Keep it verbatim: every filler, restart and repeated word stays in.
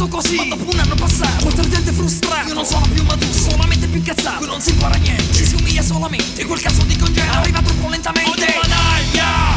iniziato così, ma dopo un anno passato oltre gente frustrato, io non sono più maturo, solamente più incazzato. Qui non si impara niente, ci si umilia solamente, in quel caso di congedo arriva troppo lentamente. Oh, dai, yeah!